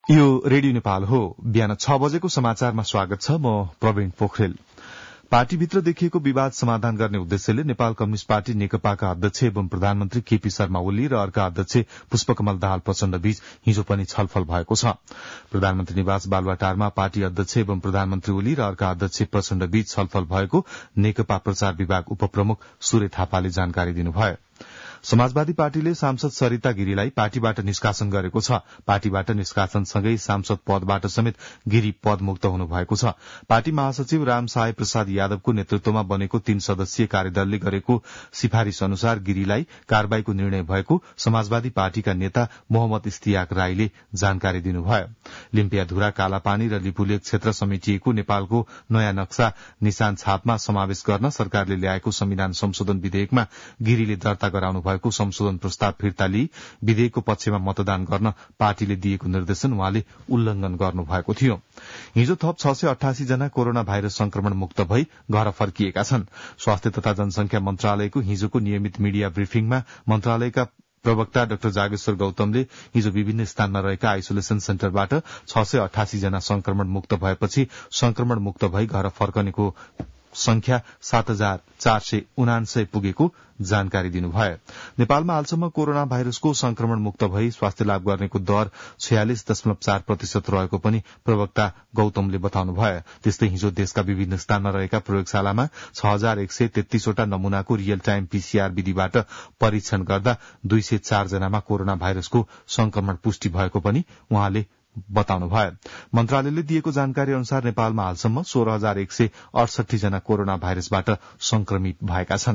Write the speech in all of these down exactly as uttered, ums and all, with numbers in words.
यो रेडियो नेपाल हो। बिहान छ बजेको समाचारमा स्वागत छ। म प्रवीण पोखरेल। पार्टीभित्र देखिएको विवाद समाधान गर्ने उद्देश्यले नेपाल कम्युनिष्ट पार्टी नेकपाका अध्यक्ष एवं प्रधानमन्त्री केपी शर्मा ओली र अर्का अध्यक्ष पुष्पकमल दाहाल प्रचण्ड बीच हिजो पनि छलफल भएको छ। प्रधानमन्त्री निवास बालुवाटारमा पार्टी अध्यक्ष एवं प्रधानमन्त्री ओली र अर्का अध्यक्ष प्रचण्ड बीच छलफल भएको नेकपा प्रचार विभाग उपप्रमुख सूर्य थापाले जानकारी दिनुभयो। समाजवादी पार्टीले सांसद सरिता गिरीलाई पार्टीबाट निष्कासन गरेको छ। पार्टीबाट निष्कासनसँगै सांसद पदबाट समेत गिरी पदमुक्त हुनुभएको छ। पार्टी महासचिव राम सहाय प्रसाद यादवको नेतृत्वमा बनेको तीन सदस्यीय कार्यदलले गरेको सिफारिश अनुसार गिरीलाई कारबाहीको निर्णय भएको समाजवादी पार्टीका नेता मोहम्मद इस्तियाक राईले जानकारी दिनुभयो। लिम्पियाधुरा, कालापानी र लिपुलेक क्षेत्र समेटिएको नेपालको नयाँ नक्सा निशान छापमा समावेश गर्न सरकारले ल्याएको संविधान संशोधन विधेयकमा गिरीले दर्ता गराउनु भएको संशोधन प्रस्ताव फिर्ता लिई विधेयकको पक्षमा मतदान गर्न पार्टीले दिएको निर्देशन उहाँले उल्लंघन गर्नुभएको थियो। हिजो थप छ सय अठासी जना कोरोना भाइरस संक्रमण मुक्त भई घर फर्किएका छन्। स्वास्थ्य तथा जनसंख्या मन्त्रालयको हिजोको नियमित मिडिया ब्रिफिङमा मन्त्रालयका प्रवक्ता डाक्टर जागेश्वर गौतमले हिजो विभिन्न स्थानमा रहेका आइसोलेशन सेन्टरबाट छ सय अठासी जना संक्रमण मुक्त भएपछि संक्रमण मुक्त भई घर फर्कनेको संख्या सात हजार चार सय उनान्सय पुगेको जानकारी दिनुभयो। नेपालमा हालसम्म कोरोना भाइरसको संक्रमण मुक्त भई स्वास्थ्य लाभ गर्नेको दर छयालिस दशमलव चार प्रतिशत रहेको पनि प्रवक्ता गौतमले बताउनुभयो। त्यस्तै हिजो देशका विभिन्न स्थानमा रहेका प्रयोगशालामा छ हजार एक सय तेत्तीसवटा नमूनाको रियल टाइम पीसीआर विधिबाट परीक्षण गर्दा दुई सय चार जनामा कोरोना भाइरसको संक्रमण पुष्टि भएको पनि उहाँले बताउनुभयो। मन्त्रालयले दिएको जानकारी अनुसार नेपालमा हालसम्म सोह्र हजार एक सय अडसठी जना कोरोना भाइरसबाट संक्रमित भएका छन्।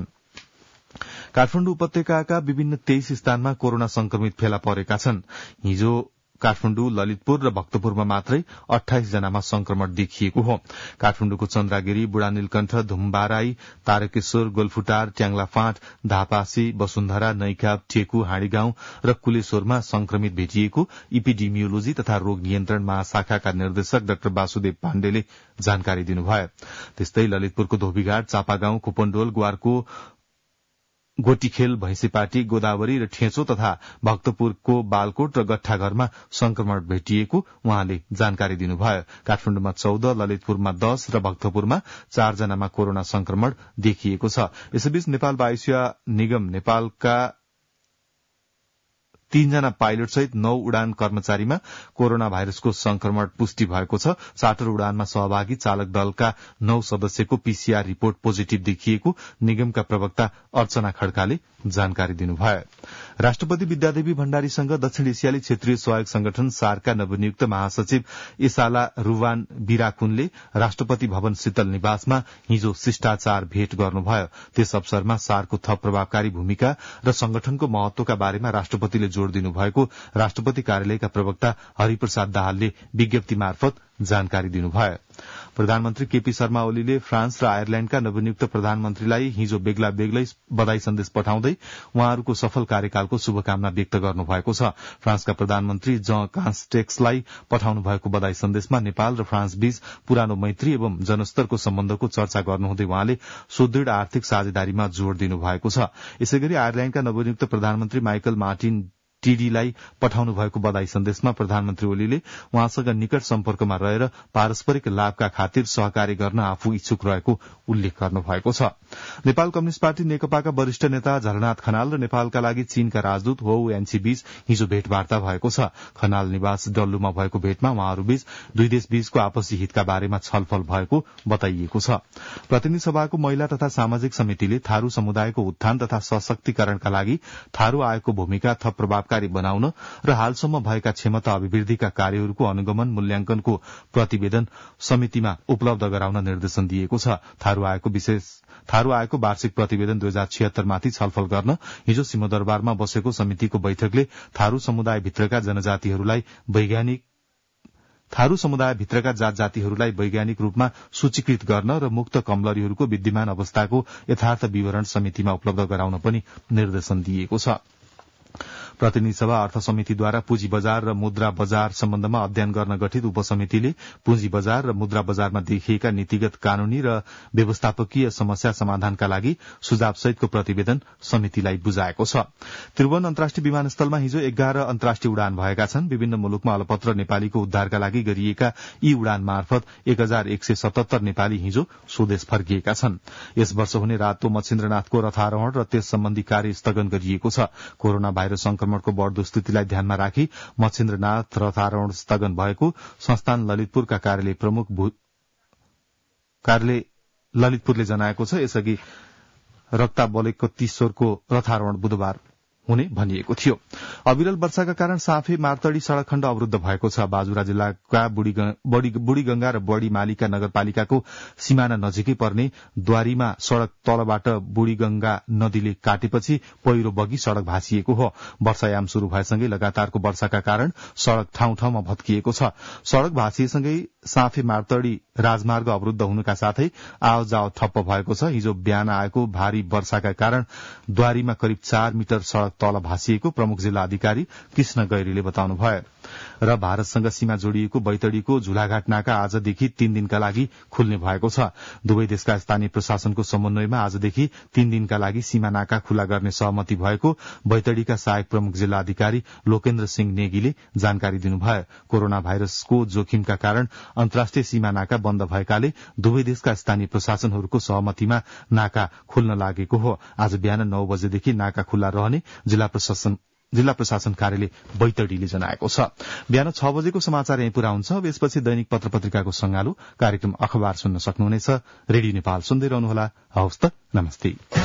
काठमाडौँ उपत्यकाका विभिन्न तेइस स्थानमा कोरोना संक्रमित फेला परेका छन्। हिजो काठमाडौँ, ललितपुर र भक्तपुरमा मात्रै अठाइस जनामा संक्रमण देखिएको हो। काठमाडौँको चन्द्रागिरी, बुढा नीलकण्ठ, धुम्बाराई, तारकेश्वर, गोलफुटार, ट्याङ्ला फाँट, धापासी, वसुन्धरा, नैकाप, टेकु, हाँडीगाउँ र कुलेश्वरमा संक्रमित भेटिएको इपिडेमियोलोजी तथा रोग नियन्त्रण महाशाखाका निर्देशक डाक्टर वासुदेव पाण्डेले जानकारी दिनुभयो। त्यस्तै ललितपुरको धोबीघाट, चापागाउँ, कुपनडोल, ग्वारको गोटीखेल, भैंसीपाटी, गोदावरी र ठेचो तथा भक्तपुरको बालकोट र गट्ठाघरमा संक्रमण भेटिएको उहाँले जानकारी दिनुभयो। काठमाडौँमा चौध, ललितपुरमा दश र भक्तपुरमा चार जनामा कोरोना संक्रमण देखिएको छ। यसैबीच नेपाल वायुसेवा निगम नेपालका तीनजना पाइलट सहित नौ उडान कर्मचारीमा कोरोना भाइरसको संक्रमण पुष्टि भएको छ। चार्टर उडानमा सहभागी चालक दलका नौ सदस्यको पीसीआर रिपोर्ट पोजिटिभ देखिएको निगमका प्रवक्ता अर्चना खड्काले जानकारी दिनुभयो। राष्ट्रपति विद्यादेवी भण्डारीसँग दक्षिण एसियाली क्षेत्रीय सहयोग संगठन सार्कका नवनियुक्त महासचिव इसाला रूवान बिराकुनले राष्ट्रपति भवन शीतल निवासमा हिजो शिष्टाचार भेट गर्नुभयो। त्यस अवसरमा सार्कको थप प्रभावकारी भूमिका र संगठनको महत्वका बारेमा राष्ट्रपतिले जोड़ दिनुभएको राष्ट्रपति कार्यालयका प्रवक्ता हरिप्रसाद दाहालले विज्ञप्ति मार्फत जानकारी दिनुभयो। प्रधानमन्त्री केपी शर्मा ओलीले फ्रान्स र आयरल्याण्डका नवनियुक्त प्रधानमन्त्रीलाई हिजो बेग्ला बेग्लै बधाई सन्देश पठाउँदै उहाँहरूको सफल कार्यकालको शुभकामना व्यक्त गर्नुभएको छ। फ्रान्सका प्रधानमन्त्री जन कास्टेक्सलाई पठाउनु भएको बधाई सन्देशमा नेपाल र फ्रान्स बीच पुरानो मैत्री एवं जनस्तरको सम्बन्धको चर्चा गर्नुहुँदै उहाँले सुदृढ़ आर्थिक साझेदारीमा जोड़ दिनुभएको छ। यसैगरी आयरल्याण्डका नवनियुक्त प्रधानमन्त्री माइकल मार्टिन टीडीलाई पठाउनु भएको बधाई सन्देशमा प्रधानमन्त्री ओलीले उहाँसँग निकट सम्पर्कमा रहेर पारस्परिक लाभका खातिर सहकार्य गर्न आफू इच्छुक रहेको उल्लेख गर्नुभएको छ। नेपाल कम्युनिष्ट पार्टी नेकपाका वरिष्ठ नेता झलनाथ खनाल र नेपालका लागि चीनका राजदूत हो एनसी बीच हिजो भेटवार्ता भएको छ। खनाल निवास डल्लुमा भएको भेटमा उहाँहरूबीच दुई देश बीचको आपसी हितका बारेमा छलफल भएको बताइएको छ। प्रतिनिधि सभाको महिला तथा सामाजिक समितिले थारू समुदायको उत्थान तथा सशक्तिकरणका लागि थारू आयोगको भूमिका थप प्रभावकारी बनाउन र हालसम्म भएका क्षमता अभिवृद्धिका कार्यहरूको अनुगमन मूल्याङ्कनको प्रतिवेदन समितिमा उपलब्ध गराउन निर्देशन दिएको छ। थारू आयोगको विशेष थारू आयोगको वार्षिक प्रतिवेदन दुई हजार छिहत्तर माथि छलफल गर्न हिजो सिंहदरबारमा बसेको समितिको बैठकले थारू समुदायभित्रका जनजातिहरूलाई वैज्ञानिक थारू समुदायभित्रका जात जातिहरूलाई वैज्ञानिक रूपमा सूचीकृत गर्न र मुक्त कमलरीहरूको विद्यमान अवस्थाको यथार्थ विवरण समितिमा उपलब्ध गराउन पनि निर्देशन दिएको छ। प्रतिनिधि सभा अर्थ समितिद्वारा पुँजी बजार र मुद्रा बजार सम्बन्धमा अध्ययन गर्न गठित उपसमितिले पुँजी बजार र मुद्रा बजारमा देखिएका नीतिगत कानूनी र व्यवस्थापकीय समस्या समाधानका लागि सुझाव सहितको प्रतिवेदन समितिलाई बुझाएको छ। त्रिभुवन अन्तर्राष्ट्रिय विमानस्थलमा हिजो एघार अन्तर्राष्ट्रिय उडान भएका छन्। विभिन्न मुलुकमा अलपत्र नेपालीको उद्धारका लागि गरिएका यी उडान मार्फत एक हजार एक सय सतहत्तर नेपाली हिजो स्वदेश फर्किएका छन्। यस वर्ष हुने रातो मच्छिन्द्रनाथको रथारोहण र त्यस सम्बन्धी कार्य स्थगन गरिएको छ। कोरोना भाइरस संक्रमणको बढ़दो स्थितिलाई ध्यानमा राखी मच्छिन्द्रनाथ रथारोहण स्थगन भएको संस्थान ललितपुरका कार्यालय प्रमुख कार्यालय ललितपुरले जनाएको छ। यसअघि रक्ता बलेकको तीश्वरको रथारोहण बुधबार हुने भनिएको थियो। अविरल वर्षाका कारण साँफे मार्तडी सड़क खण्ड अवरूद्ध भएको छ। बाजुरा जिल्लाका बुढीगंगा र बड़ी मालिका नगरपालिकाको सिमाना नजिकै पर्ने द्वारीमा सड़क तलबाट बुढीगंगा नदीले काटेपछि पहिरो बगी सड़क भाँसिएको हो। वर्षायाम शुरू भएसँगै लगातारको वर्षाका कारण सड़क ठाउँ ठाउँमा भत्किएको छ। सड़क भाँसिएसँगै साँफे मार्तडी राजमार्ग अवरूद्ध हुनुका साथै आओ जाओ ठप्प भएको छ। हिजो बिहान आएको भारी वर्षाका कारण द्वारीमा करिब चार मिटर सड़क तल भाँसिएको प्रमुख जिल्ला अधिकारी कृष्ण गैरीले बताउनुभयो। र भारतसँग सीमा जोडिएको बैतडीको झुलाघाट नाका आजदेखि तीन दिनका लागि खुल्ने भएको छ। दुवै देशका स्थानीय प्रशासनको समन्वयमा आजदेखि तीन दिनका लागि सीमा नाका खुला गर्ने सहमति भएको बैतडीका सहायक प्रमुख जिल्ला अधिकारी लोकेन्द्र सिंह नेगीले जानकारी दिनुभयो। कोरोना भाइरसको जोखिमका कारण अन्तर्राष्ट्रिय सीमा नाका बन्द भएकाले दुवै देशका स्थानीय प्रशासनहरूको सहमतिमा नाका खुल्न लागेको हो। आज बिहान नौ बजेदेखि नाका खुल्ला रहने जिल्ला प्रशासन जिल्ला प्रशासन कार्यालय बैतडीले जनाएको छ। बिहान छ बजेको समाचार यही पूरा हुन्छ। अब यसपछि दैनिक पत्र पत्रिकाको संगालो कार्यक्रम अखबार सुन्न सक्नुहुनेछ। रेडियो नेपाल सुन्दै रहनुहोला। हवस् त, नमस्ते।